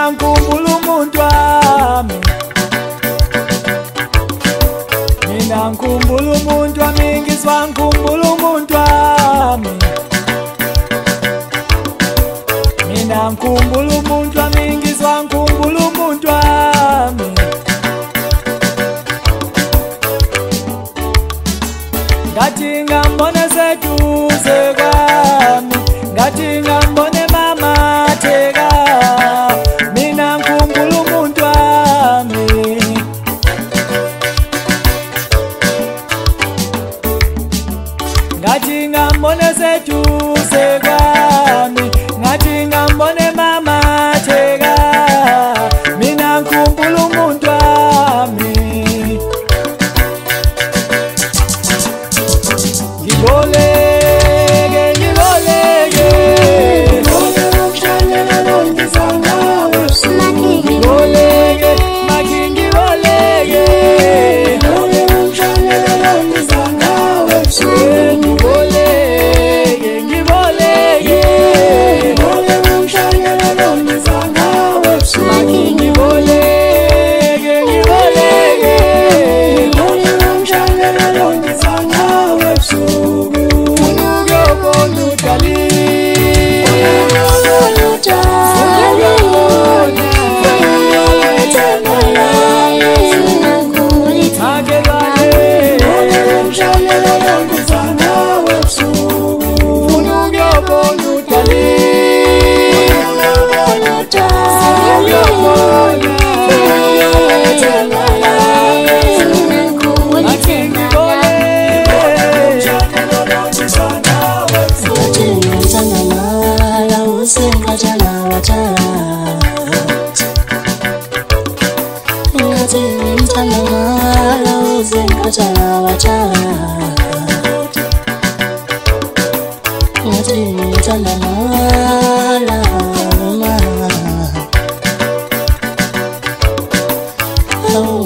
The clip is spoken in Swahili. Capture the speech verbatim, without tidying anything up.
mina ngikhumbula umuntu wami, mina ngikhumbula umuntu wami, ngizwa ngikhumbula umuntu wami, mina ngikhumbula umuntu wami, ngizwa ngikhumbula umuntu wami. Ngathi ngambone seduze kwami, ngathi ngambone mama theka, mina ngikhumbula umuntu wami. Ngathi ngambone seduze kwami, ngathi ngambone mama theka, mina ngikhumbula umuntu wami. Ngiboleke, ngiboleke, ngiboleke, maki ngiboleke, ngiboleke, ngiboleke, maki ngiboleke, ngiboleke, Oh